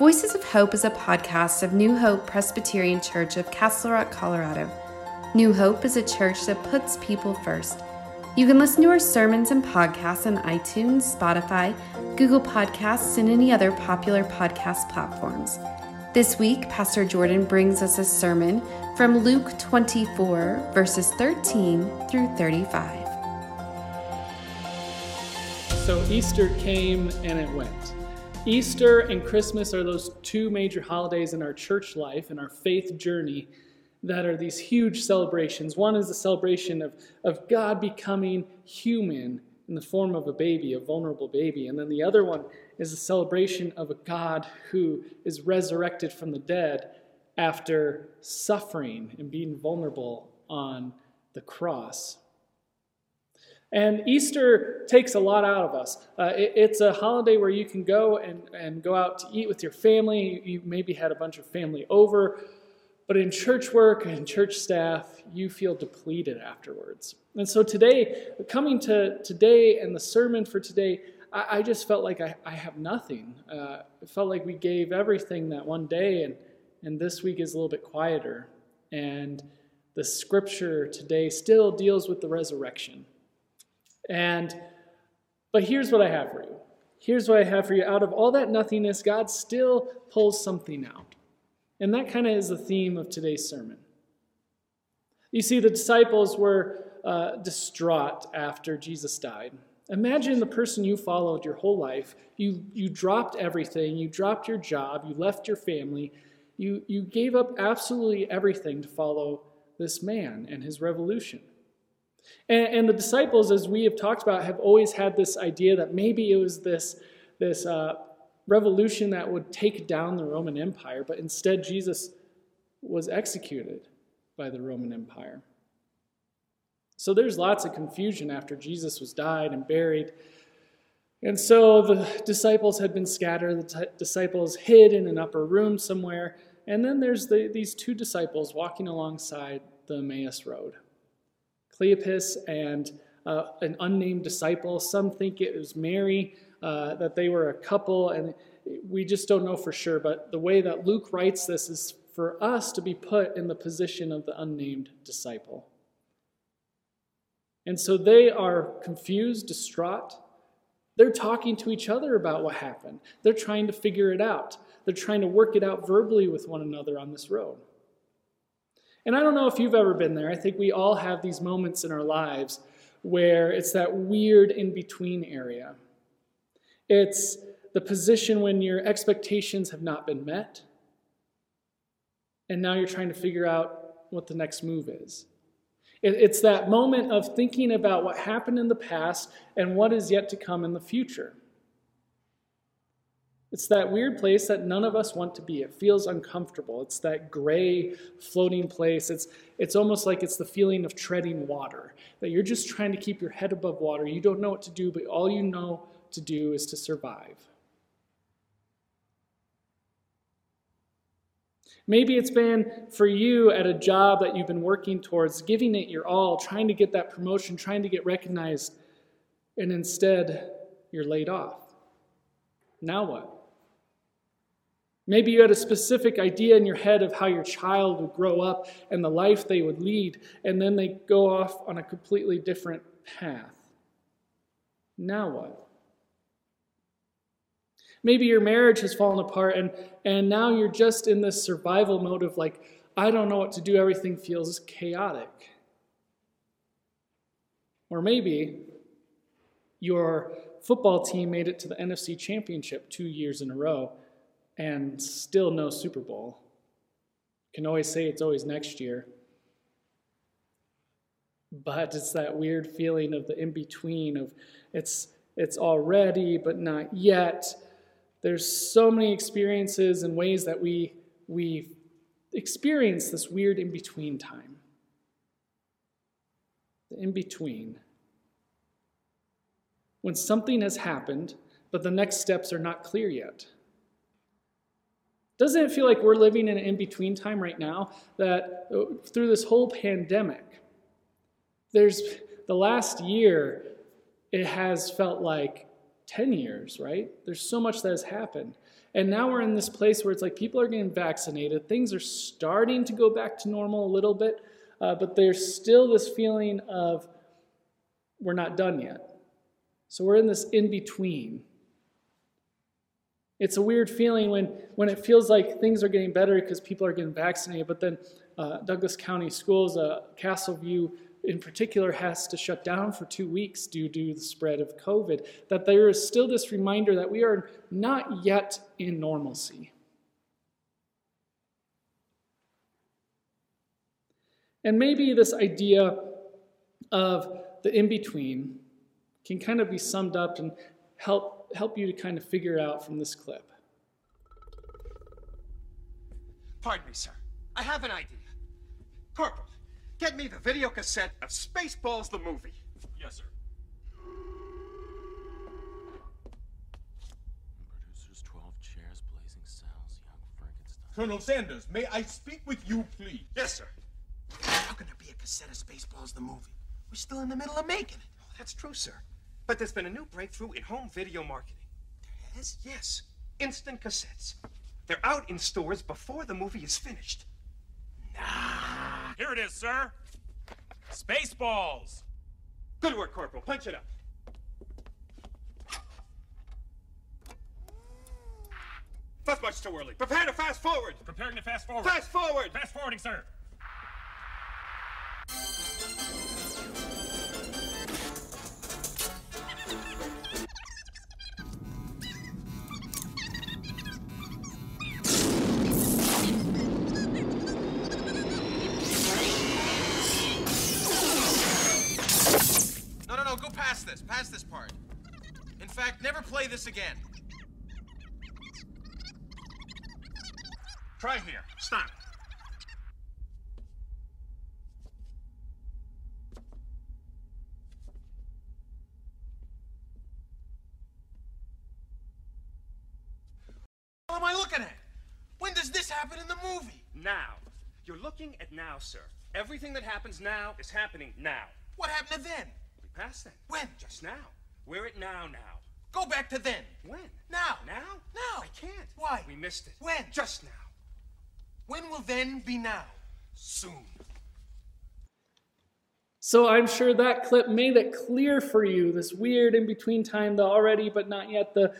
Voices of Hope is a podcast of New Hope Presbyterian Church of Castle Rock, Colorado. New Hope is a church that puts people first. You can listen to our sermons and podcasts on iTunes, Spotify, Google Podcasts, and any other popular podcast platforms. This week, Pastor Jordan brings us a sermon from Luke 24, verses 13 through 35. So Easter came and it went. Easter and Christmas are those two major holidays in our church life and our faith journey that are these huge celebrations. One is the celebration of God becoming human in the form of a baby, a vulnerable baby. And then the other one is a celebration of a God who is resurrected from the dead after suffering and being vulnerable on the cross. And Easter takes a lot out of us. It's a holiday where you can go and go out to eat with your family. You maybe had a bunch of family over. But in church work and church staff, you feel depleted afterwards. And so today, coming to today and the sermon for today, I just felt like I have nothing. It felt like we gave everything that one day, and this week is a little bit quieter. And the scripture today still deals with the resurrection. But here's what I have for you. Here's what I have for you. Out of all that nothingness, God still pulls something out. And that kind of is the theme of today's sermon. You see, the disciples were distraught after Jesus died. Imagine the person you followed your whole life. You dropped everything. You dropped your job. You left your family. You gave up absolutely everything to follow this man and his revolution. And the disciples, as we have talked about, have always had this idea that maybe it was this revolution that would take down the Roman Empire, but instead Jesus was executed by the Roman Empire. So there's lots of confusion after Jesus was died and buried. And so the disciples had been scattered. The disciples hid in an upper room somewhere. And then there's these two disciples walking alongside the Emmaus Road. Cleopas and an unnamed disciple. Some think it was Mary, that they were a couple, and we just don't know for sure. But the way that Luke writes this is for us to be put in the position of the unnamed disciple. And so they are confused, distraught. They're talking to each other about what happened. They're trying to figure it out. They're trying to work it out verbally with one another on this road. And I don't know if you've ever been there. I think we all have these moments in our lives where it's that weird in-between area. It's the position when your expectations have not been met, and now you're trying to figure out what the next move is. It's that moment of thinking about what happened in the past and what is yet to come in the future. It's that weird place that none of us want to be. It feels uncomfortable. It's that gray floating place. It's almost like it's the feeling of treading water, that you're just trying to keep your head above water. You don't know what to do, but all you know to do is to survive. Maybe it's been for you at a job that you've been working towards, giving it your all, trying to get that promotion, trying to get recognized, and instead you're laid off. Now what? Maybe you had a specific idea in your head of how your child would grow up and the life they would lead, and then they go off on a completely different path. Now what? Maybe your marriage has fallen apart, and now you're just in this survival mode of like, I don't know what to do, everything feels chaotic. Or maybe your football team made it to the NFC Championship 2 years in a row, and still no Super Bowl. Can always say it's always next year. But it's that weird feeling of the in-between of it's already but not yet. There's so many experiences and ways that we experience this weird in-between time. The in-between. When something has happened, but the next steps are not clear yet. Doesn't it feel like we're living in an in-between time right now? That through this whole pandemic, there's the last year, it has felt like 10 years, right? There's so much that has happened. And now we're in this place where it's like people are getting vaccinated. Things are starting to go back to normal a little bit, but there's still this feeling of we're not done yet. So we're in this in-between. It's a weird feeling when it feels like things are getting better because people are getting vaccinated, but then Douglas County Schools, Castleview in particular, has to shut down for 2 weeks due to the spread of COVID, that there is still this reminder that we are not yet in normalcy. And maybe this idea of the in-between can kind of be summed up and help you to kind of figure it out from this clip. Pardon me, sir. I have an idea. Corporal, get me the video cassette of Spaceballs the movie. Yes, sir. Producers, 12 chairs, blazing cells, young Frankenstein. Colonel Sanders, may I speak with you, please? Yes, sir. How can there be a cassette of Spaceballs the movie? We're still in the middle of making it. Oh, that's true, sir. But there's been a new breakthrough in home video marketing. There is? Yes. Instant cassettes. They're out in stores before the movie is finished. Here it is, sir. Spaceballs. Good work, Corporal. Punch it up. That's much too early. Prepare to fast forward. Preparing to fast forward. Fast forward. Fast forwarding, sir. No, go past this. Past this part. In fact, never play this again. Try here. Stop. What am I looking at? When does this happen in the movie? Now. You're looking at now, sir. Everything that happens now is happening now. What happened to then? We passed then. When? Just now. We're at now. Go back to then. When? Now. Now? Now. I can't. Why? We missed it. When? Just now. When will then be now? Soon. So I'm sure that clip made it clear for you, this weird in-between time, the already but not yet, the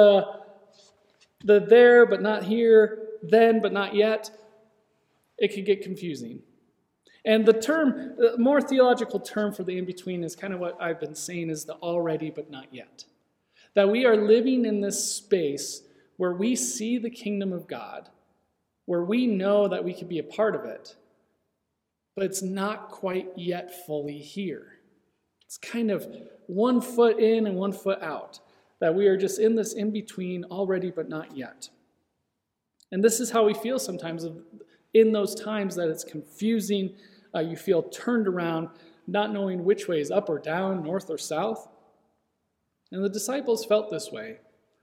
there but not here, then but not yet. It could get confusing. And the more theological term for the in-between is kind of what I've been saying is the already but not yet. That we are living in this space where we see the kingdom of God, where we know that we could be a part of it, but it's not quite yet fully here. It's kind of 1 foot in and 1 foot out, that we are just in this in-between already but not yet. And this is how we feel sometimes in those times that it's confusing. You feel turned around, not knowing which way is up or down, north or south. And the disciples felt this way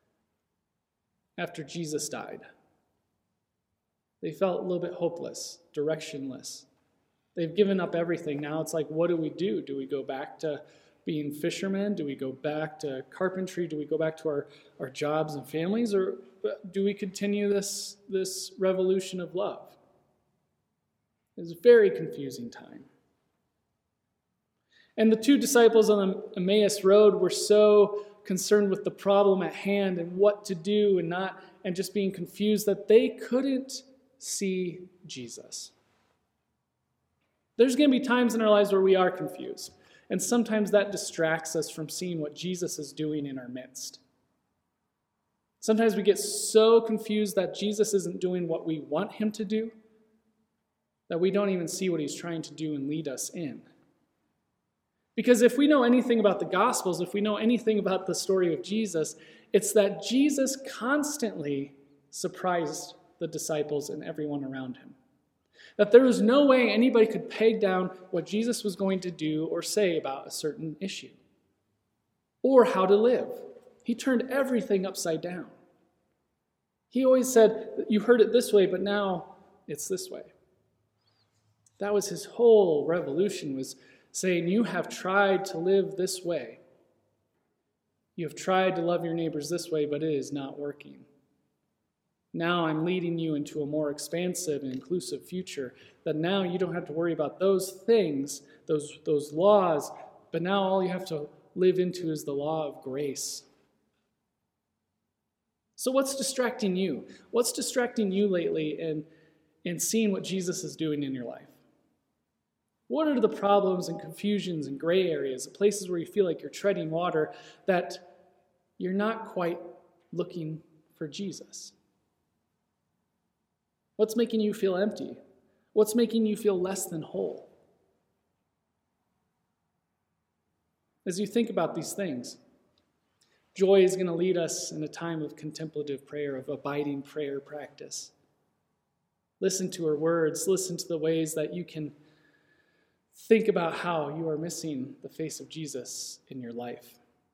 after Jesus died. They felt a little bit hopeless, directionless. They've given up everything. Now it's like, what do we do? Do we go back to being fishermen? Do we go back to carpentry? Do we go back to our jobs and families? Or do we continue this revolution of love? It was a very confusing time. And the 2 disciples on the Emmaus Road were so concerned with the problem at hand and what to do and just being confused that they couldn't see Jesus. There's going to be times in our lives where we are confused, and sometimes that distracts us from seeing what Jesus is doing in our midst. Sometimes we get so confused that Jesus isn't doing what we want him to do, that we don't even see what he's trying to do and lead us in. Because if we know anything about the Gospels, if we know anything about the story of Jesus, it's that Jesus constantly surprised the disciples and everyone around him. That there was no way anybody could peg down what Jesus was going to do or say about a certain issue, or how to live. He turned everything upside down. He always said, you heard it this way, but now it's this way. That was his whole revolution, was saying, you have tried to live this way. You have tried to love your neighbors this way, but it is not working. Now I'm leading you into a more expansive and inclusive future, that now you don't have to worry about those things, those laws, but now all you have to live into is the law of grace. So what's distracting you? What's distracting you lately in seeing what Jesus is doing in your life? What are the problems and confusions and gray areas, the places where you feel like you're treading water, that you're not quite looking for Jesus? What's making you feel empty? What's making you feel less than whole? As you think about these things, joy is going to lead us in a time of contemplative prayer, of abiding prayer practice. Listen to her words. Listen to the ways that you can think about how you are missing the face of Jesus in your life.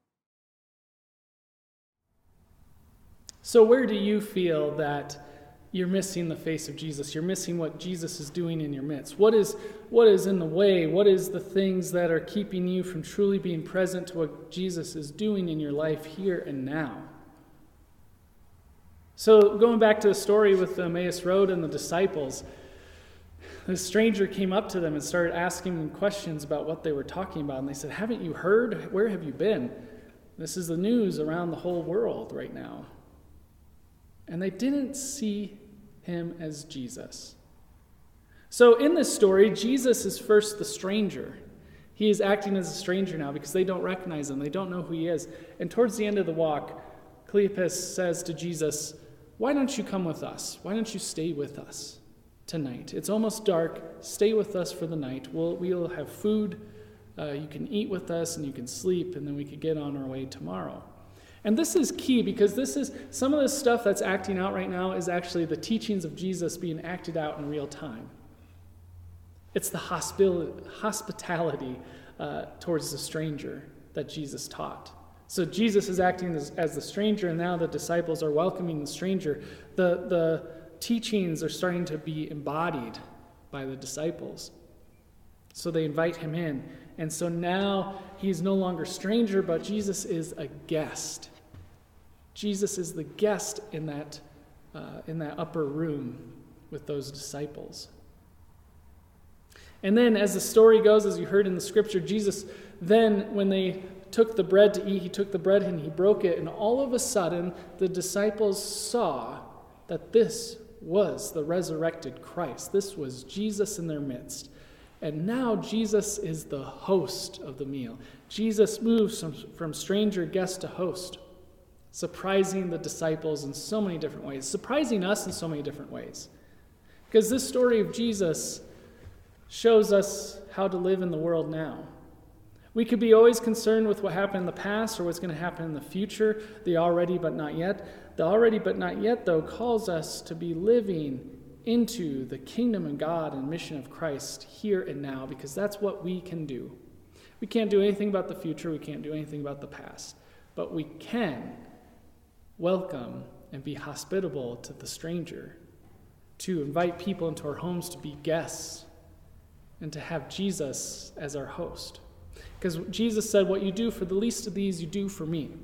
So where do you feel that you're missing the face of Jesus? You're missing what Jesus is doing in your midst. What is in the way? What is the things that are keeping you from truly being present to what Jesus is doing in your life here and now? So going back to the story with the Emmaus Road and the disciples, the stranger came up to them and started asking them questions about what they were talking about. And they said, "Haven't you heard? Where have you been? This is the news around the whole world right now." And they didn't see him as Jesus. So in this story, Jesus is first the stranger. He is acting as a stranger now because they don't recognize him. They don't know who he is. And towards the end of the walk, Cleopas says to Jesus, "Why don't you come with us? Why don't you stay with us tonight? It's almost dark. Stay with us for the night. We'll have food. You can eat with us and you can sleep, and then we could get on our way tomorrow." And this is key because this is some of the stuff that's acting out right now is actually the teachings of Jesus being acted out in real time. It's the hospitality towards the stranger that Jesus taught. So Jesus is acting as the stranger, and now the disciples are welcoming the stranger. The teachings are starting to be embodied by the disciples. So they invite him in. And so now he's no longer a stranger, but Jesus is a guest. Jesus is the guest in that upper room with those disciples. And then as the story goes, as you heard in the scripture, Jesus then, when they took the bread to eat, he took the bread and he broke it, and all of a sudden the disciples saw that this was the resurrected Christ. This was Jesus in their midst. And now Jesus is the host of the meal. Jesus moves from stranger guest to host, surprising the disciples in so many different ways, surprising us in so many different ways. Because this story of Jesus shows us how to live in the world now. We could be always concerned with what happened in the past or what's going to happen in the future, the already but not yet. The already but not yet, though, calls us to be living into the kingdom of God and mission of Christ here and now, because that's what we can do. We can't do anything about the future. We can't do anything about the past. But we can welcome and be hospitable to the stranger, to invite people into our homes to be guests, and to have Jesus as our host. Because Jesus said, "What you do for the least of these, you do for me."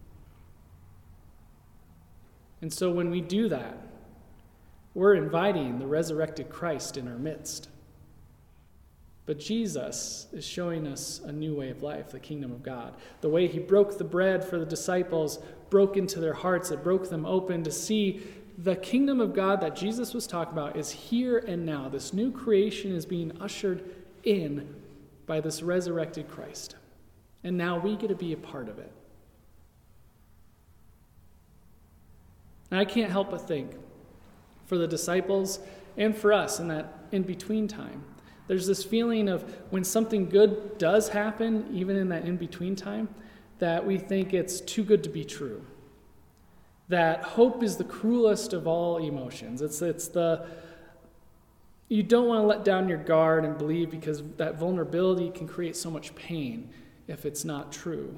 And so when we do that, we're inviting the resurrected Christ in our midst. But Jesus is showing us a new way of life, the kingdom of God. The way he broke the bread for the disciples broke into their hearts. It broke them open to see the kingdom of God that Jesus was talking about is here and now. This new creation is being ushered in by this resurrected Christ. And now we get to be a part of it. And I can't help but think, for the disciples and for us in that in-between time, there's this feeling of when something good does happen, even in that in-between time, that we think it's too good to be true. That hope is the cruelest of all emotions. You don't want to let down your guard and believe, because that vulnerability can create so much pain if it's not true.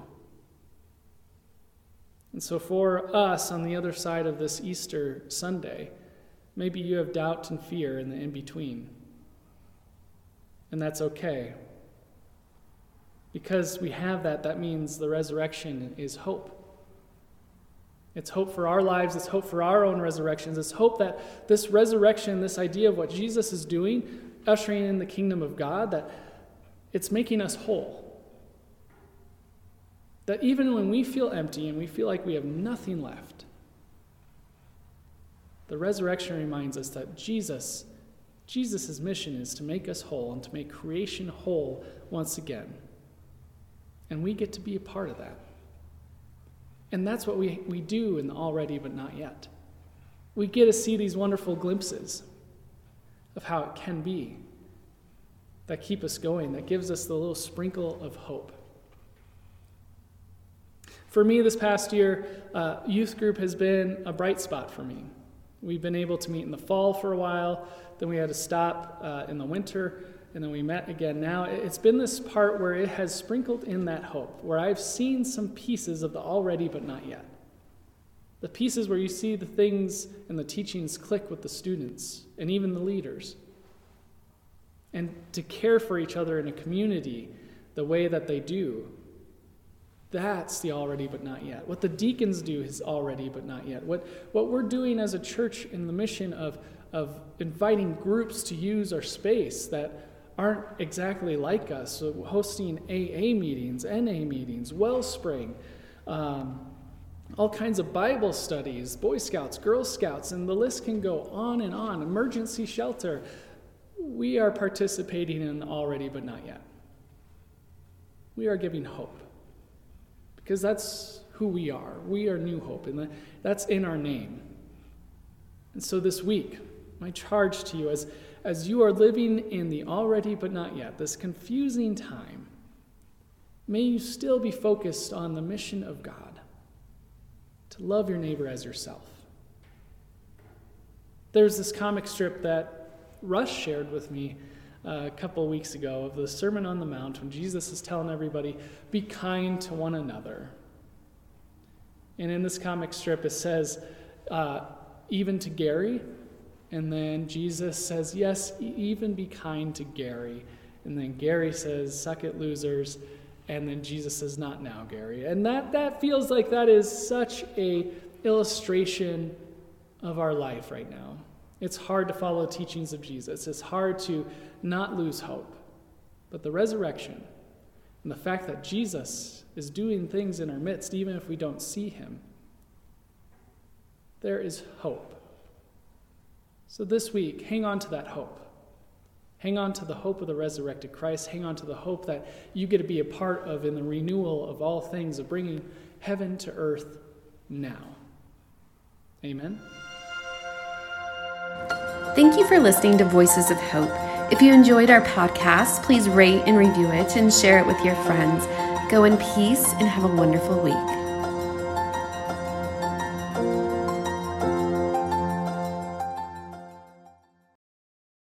And so for us on the other side of this Easter Sunday, maybe you have doubt and fear in the in-between. And that's okay. Because we have that means the resurrection is hope. It's hope for our lives. It's hope for our own resurrections. It's hope that this resurrection, this idea of what Jesus is doing, ushering in the kingdom of God, that it's making us whole. That even when we feel empty and we feel like we have nothing left, the resurrection reminds us that Jesus' mission is to make us whole and to make creation whole once again. And we get to be a part of that. And that's what we do in the already but not yet. We get to see these wonderful glimpses of how it can be that keep us going, that gives us the little sprinkle of hope. For me this past year, youth group has been a bright spot for me. We've been able to meet in the fall for a while, then we had to stop in the winter, and then we met again now. It's been this part where it has sprinkled in that hope, where I've seen some pieces of the already but not yet. The pieces where you see the things and the teachings click with the students and even the leaders. And to care for each other in a community the way that they do, that's the already but not yet. What the deacons do is already but not yet. What we're doing as a church in the mission of inviting groups to use our space that aren't exactly like us, so hosting AA meetings, NA meetings, Wellspring, all kinds of Bible studies, Boy Scouts, Girl Scouts, and the list can go on and on, emergency shelter. We are participating in the already but not yet. We are giving hope, because that's who we are. We are New Hope, and that's in our name. And so this week, my charge to you as you are living in the already but not yet, this confusing time, may you still be focused on the mission of God, to love your neighbor as yourself. There's this comic strip that Russ shared with me a couple of weeks ago of the Sermon on the Mount when Jesus is telling everybody, be kind to one another. And in this comic strip it says, even to Gary. And then Jesus says, yes, even be kind to Gary. And then Gary says, suck it, losers. And then Jesus says, not now, Gary. And that feels like that is such a illustration of our life right now. It's hard to follow the teachings of Jesus. It's hard to not lose hope. But the resurrection and the fact that Jesus is doing things in our midst, even if we don't see him, there is hope. So this week, hang on to that hope. Hang on to the hope of the resurrected Christ. Hang on to the hope that you get to be a part of in the renewal of all things, of bringing heaven to earth now. Amen. Thank you for listening to Voices of Hope. If you enjoyed our podcast, please rate and review it and share it with your friends. Go in peace and have a wonderful week.